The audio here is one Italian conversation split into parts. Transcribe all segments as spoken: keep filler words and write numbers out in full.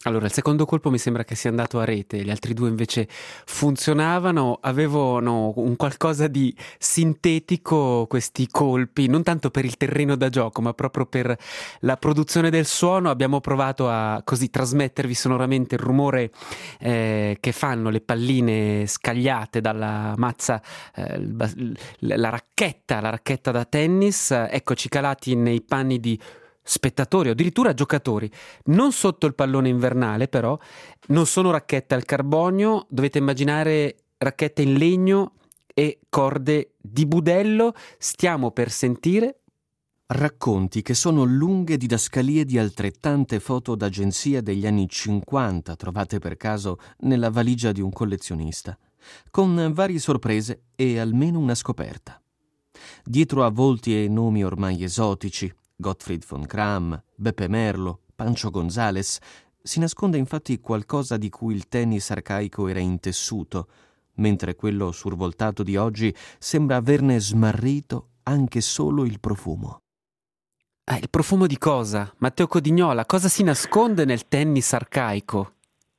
Allora, il secondo colpo mi sembra che sia andato a rete, gli altri due invece funzionavano, avevano un qualcosa di sintetico questi colpi, non tanto per il terreno da gioco, ma proprio per la produzione del suono. Abbiamo provato a così trasmettervi sonoramente il rumore eh, che fanno le palline scagliate dalla mazza, eh, il bas- l- la racchetta, la racchetta da tennis. Eccoci calati nei panni di spettatori o addirittura giocatori, non sotto il pallone invernale, però non sono racchette al carbonio, dovete immaginare racchette in legno e corde di budello. Stiamo per sentire Racconti che sono lunghe didascalie di altrettante foto d'agenzia degli anni cinquanta trovate per caso nella valigia di un collezionista, con varie sorprese e almeno una scoperta. Dietro a volti e nomi ormai esotici, Gottfried von Cramm, Beppe Merlo, Pancho González, si nasconde infatti qualcosa di cui il tennis arcaico era intessuto, mentre quello survoltato di oggi sembra averne smarrito anche solo il profumo. ah, il profumo di cosa? Matteo Codignola, cosa si nasconde nel tennis arcaico?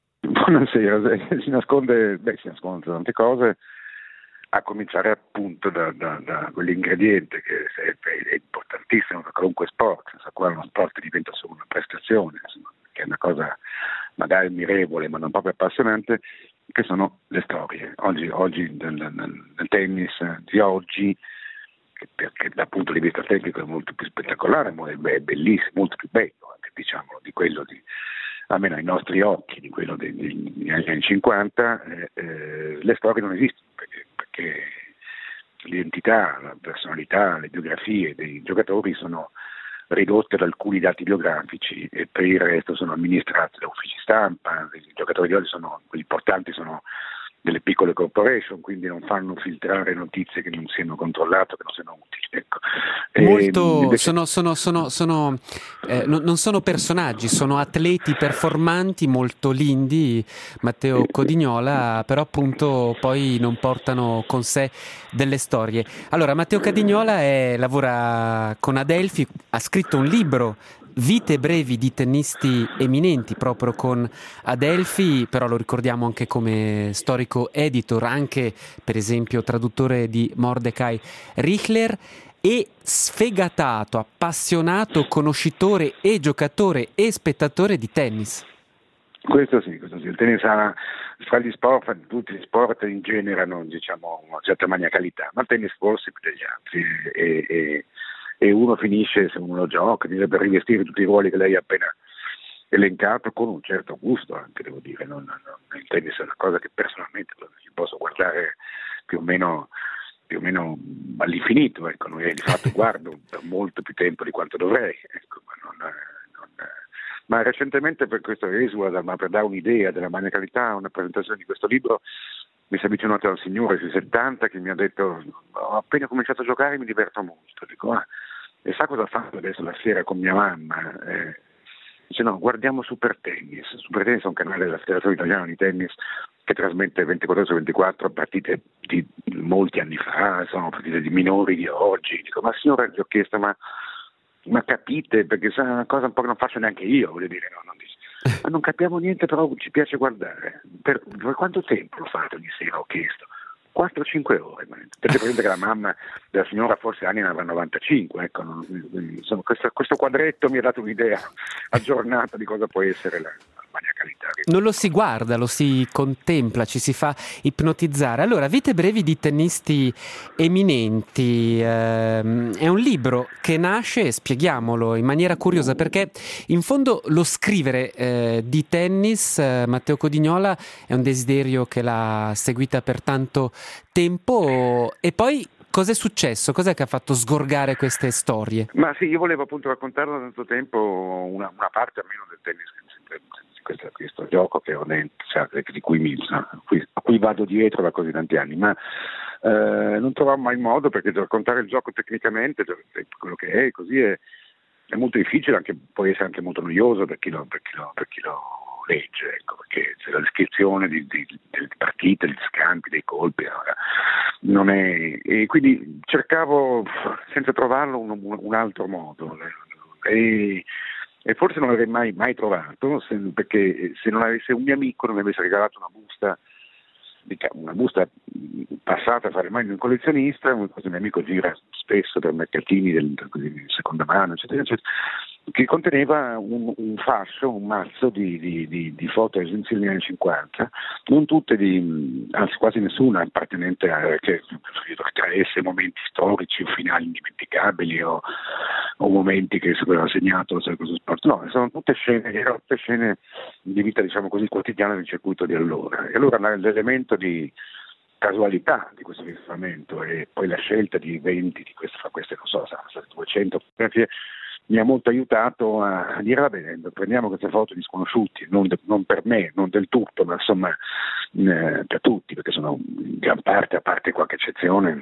Buonasera, si nasconde, beh, si nasconde tante cose, a cominciare appunto da, da, da quell'ingrediente che è, è importantissimo per qualunque sport, senza quale uno sport diventa solo una prestazione, insomma, che è una cosa magari ammirevole ma non proprio appassionante, che sono le storie. Oggi, oggi nel, nel, nel tennis di oggi, che perché dal punto di vista tecnico è molto più spettacolare, è bellissimo, molto più bello anche, diciamo, di quello di, almeno ai nostri occhi, di quello degli, degli anni cinquanta, eh, eh, le storie non esistono, perché, perché l'identità, la personalità, le biografie dei giocatori sono ridotte ad alcuni dati biografici e per il resto sono amministrate da uffici stampa. I giocatori di oggi sono, quelli importanti sono delle piccole corporation, quindi non fanno filtrare notizie che non siano controllate, che non siano utili. Ecco. Molto, invece... sono, sono, sono, sono eh, non, non sono personaggi, sono atleti performanti molto lindi, Matteo Codignola, però appunto poi non portano con sé delle storie. Allora, Matteo Codignola è, lavora con Adelphi, ha scritto un libro, Vite brevi di tennisti eminenti, proprio con Adelphi, però lo ricordiamo anche come storico editor, anche per esempio traduttore di Mordecai Richler, e sfegatato, appassionato conoscitore e giocatore e spettatore di tennis. Questo sì, questo sì. Il tennis ha, fra gli sport, tutti gli sport in genere hanno, diciamo, una certa maniacalità, ma il tennis forse più degli altri, e, e, e uno finisce, se uno lo gioca, per rivestire tutti i ruoli che lei ha appena elencato, con un certo gusto anche, devo dire. Non, non, il tennis è una cosa che personalmente posso guardare più o meno più o meno all'infinito, ecco, di fatto guardo per molto più tempo di quanto dovrei, ecco, ma, non, non, ma recentemente, per questo esula, ma per dare un'idea della maniacalità, una presentazione di questo libro, mi si è avvicinato al signore sui settanta che mi ha detto: ho appena cominciato a giocare e mi diverto molto. Dico: ah, e sa cosa faccio adesso la sera con mia mamma? Eh, dice: no, guardiamo Super Tennis. Super Tennis è un canale della Federazione Italiana di Tennis che trasmette ventiquattro ore su ventiquattro partite di molti anni fa, sono partite di minori di oggi. Dico: ma signora, gli ho chiesto, ma, ma capite? Perché è una cosa un po' che non faccio neanche io, voglio dire, no, non dice. Ma non capiamo niente, però ci piace guardare. Per, per quanto tempo lo fate ogni sera? Ho chiesto. quattro cinque ore, perché presente che la mamma della signora forse anni ne avrà novantacinque, ecco, non, insomma, questo, questo quadretto mi ha dato un'idea aggiornata di cosa può essere la, la maniacalità. Non lo si guarda, lo si contempla, ci si fa ipnotizzare. Allora, Vite brevi di tennisti eminenti, ehm, è un libro che nasce, spieghiamolo, in maniera curiosa, perché in fondo lo scrivere eh, di tennis, eh, Matteo Codignola, è un desiderio che l'ha seguita per tanto tempo. E poi cos'è successo? Cos'è che ha fatto sgorgare queste storie? Ma sì, io volevo appunto raccontare da tanto tempo una, una parte almeno del tennis, questo, questo gioco che ho dentro, cioè, di cui mi, a cui, a cui vado dietro da così tanti anni, ma eh, non trovavo mai modo, perché raccontare il gioco tecnicamente, quello che è, così è, è molto difficile, anche, può essere anche molto noioso per chi lo, per chi lo, per chi lo legge, ecco, perché c'è la descrizione di, di, delle partite, degli scambi, dei colpi, non è, e quindi cercavo senza trovarlo un, un altro modo, e, e forse non l'avrei mai, mai trovato se, perché se non avesse un mio amico non mi avesse regalato una busta, una busta passata a fare mai di un collezionista. Questo mio amico gira spesso per mercatini del, così, di seconda mano, eccetera, eccetera, che conteneva un, un fascio, un mazzo di, di, di, di foto essenziali negli anni cinquanta, non tutte di, anzi quasi nessuna appartenente a che traesse momenti storici o finali indimenticabili o, o momenti che aveva segnato questo sport. No, sono tutte scene, erano tutte scene di vita, diciamo così, quotidiana del circuito di allora. E allora l'elemento di casualità di questo ritrovamento e poi la scelta di venti di queste, fra queste non so, saranno state duecento fotografie, mi ha molto aiutato a, a dire va bene, prendiamo queste foto di sconosciuti, non, de, non per me, non del tutto, ma insomma eh, per tutti, perché sono in gran parte, a parte qualche eccezione,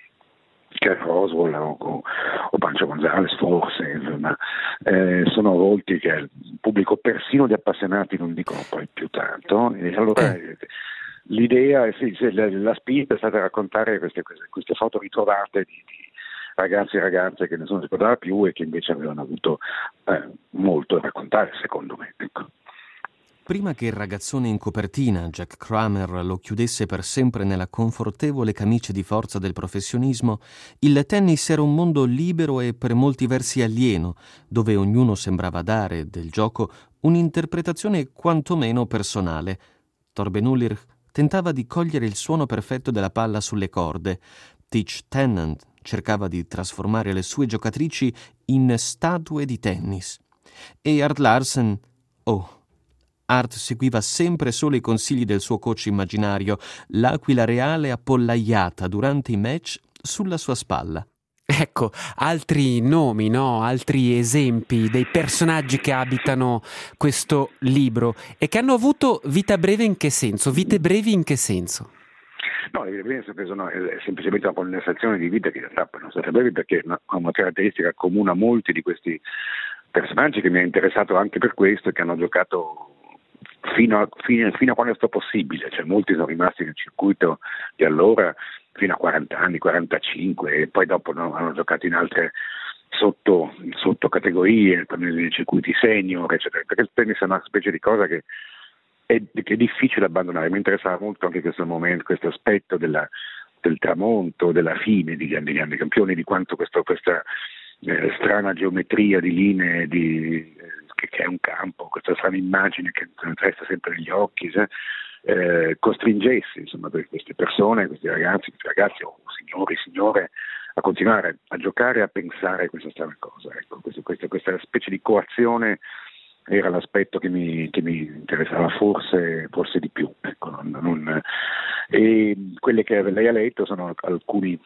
che è Roswell o, o Pancho Gonzalez forse, insomma, eh, sono volti che il pubblico persino di appassionati non dicono poi più tanto, e allora eh. l'idea, sì, sì, la, la spinta è stata raccontare queste, queste, queste foto ritrovate di, di ragazzi e ragazze che nessuno si ricordava più e che invece avevano avuto eh, molto da raccontare, secondo me. Ecco. Prima che il ragazzone in copertina, Jack Kramer, lo chiudesse per sempre nella confortevole camicia di forza del professionismo, il tennis era un mondo libero e per molti versi alieno, dove ognuno sembrava dare del gioco un'interpretazione quantomeno personale. Torben Ulich tentava di cogliere il suono perfetto della palla sulle corde. Teach Tennant cercava di trasformare le sue giocatrici in statue di tennis. E Art Larsen, oh, Art seguiva sempre solo i consigli del suo coach immaginario, l'aquila reale appollaiata durante i match sulla sua spalla. Ecco, altri nomi, no? Altri esempi dei personaggi che abitano questo libro e che hanno avuto vita breve in che senso? Vite brevi in che senso? No, le vite brevi sono è semplicemente una condensazione di vite che in realtà non sono brevi perché ha una caratteristica comune a molti di questi personaggi che mi ha interessato anche per questo e che hanno giocato fino a, fino, fino a quando è stato possibile, cioè molti sono rimasti nel circuito di allora fino a quaranta anni, quarantacinque e poi dopo no, hanno giocato in altre sotto, sotto categorie, nei circuiti senior, eccetera, perché il tennis è una specie di cosa che è, che è difficile abbandonare. Mi interessava molto anche questo momento, questo aspetto della, del tramonto, della fine degli grandi, grandi campioni, di quanto questo, questa eh, strana geometria di linee di, eh, che, che è un campo, questa strana immagine che resta sempre negli occhi, eh, eh, costringesse insomma queste persone, questi ragazzi, questi ragazzi o signori, signore a continuare a giocare e a pensare a questa strana cosa. Ecco, questo, questa, questa specie di coazione era l'aspetto che mi, che mi interessava forse, forse di più. Ecco, non, non, e quelle che lei ha letto sono alcuni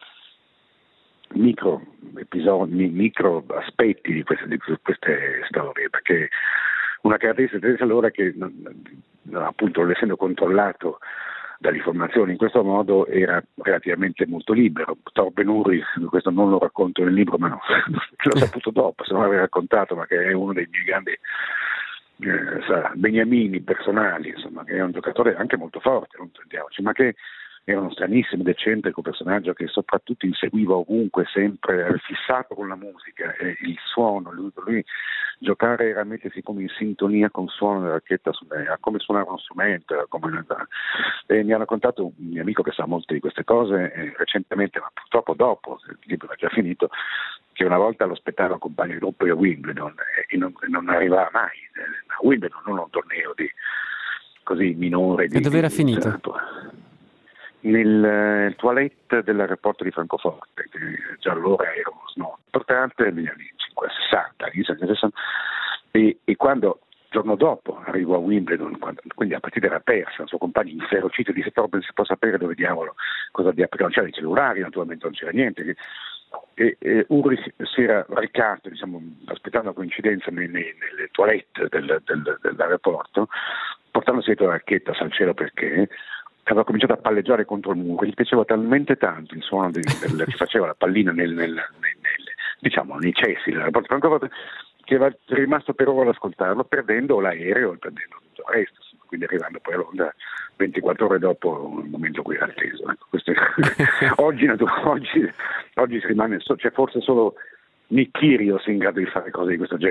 micro episodi, micro aspetti di queste, di queste storie, perché una caratteristica di allora è che appunto essendo controllato dalle informazioni in questo modo era relativamente molto libero. Torben Ulich, questo non lo racconto nel libro, ma no, l'ho saputo dopo, se non l'avevo raccontato, ma che è uno dei miei grandi eh, sa, beniamini personali, insomma, che è un giocatore anche molto forte, non intendiamoci, ma che era uno stranissimo ed eccentrico personaggio che soprattutto inseguiva ovunque, sempre, era fissato con la musica e il suono. Lui, lui giocare era mettersi come in sintonia con il suono della racchetta, era come suonare uno strumento. Era come... E mi ha raccontato un mio amico che sa molte di queste cose eh, recentemente, ma purtroppo dopo, il libro era già finito, che una volta lo aspettava compagno di gruppo a Wimbledon e non, non arrivava mai a Wimbledon, non un torneo di così minore. Di, e dove era di, finito? Di, nel uh, toilette dell'aeroporto di Francoforte, che già allora era uno snob importante negli anni cinquanta sessanta, e, e quando il giorno dopo arrivò a Wimbledon, quando, quindi la partita era persa, il suo compagno inferocito disse Torben, si può sapere dove diavolo cosa dia, perché non c'erano i cellulari, naturalmente non c'era niente, e, e Ulrich si era recato, diciamo, aspettando la coincidenza nei, nei, nelle toilette del, del, dell'aeroporto, portandosi dietro la racchetta, sa il cielo perché aveva cominciato a palleggiare contro il muro, gli piaceva talmente tanto il suono del, del, che faceva la pallina nel, nel, nel, nel, diciamo, nei cessi dell'aeroporto, che era rimasto per ora ad ascoltarlo, perdendo l'aereo e perdendo tutto il resto, quindi arrivando poi a Londra ventiquattro ore dopo il momento in cui era atteso. Ecco, questo è... oggi, oggi, oggi si rimane, c'è cioè forse solo Nick Kyrgios in grado di fare cose di questo genere, ecco.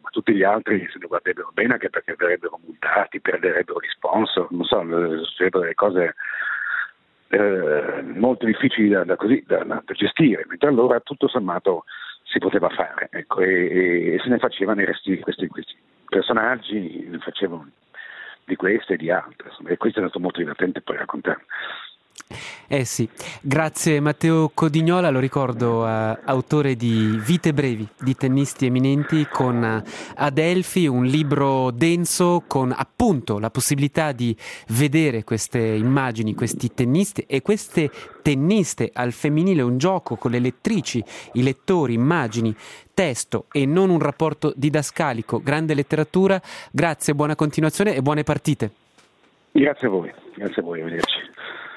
ma tutti gli altri se ne guarderebbero bene, anche perché verrebbero multati, perderebbero gli sponsor, non so, succederebbero delle cose eh, molto difficili da, da, così, da, da gestire, mentre allora tutto sommato si poteva fare, ecco, e, e, e se ne facevano i resti di questi, questi personaggi, ne facevano di queste e di altre, insomma, e questo è stato molto divertente poi raccontare. Eh sì, grazie Matteo Codignola, lo ricordo, eh, autore di Vite brevi di tennisti eminenti, con eh, Adelphi, un libro denso con appunto la possibilità di vedere queste immagini, questi tennisti e queste tenniste al femminile, un gioco con le lettrici, i lettori, immagini, testo e non un rapporto didascalico. Grande letteratura, grazie, buona continuazione e buone partite. Grazie a voi, grazie a voi, arrivederci.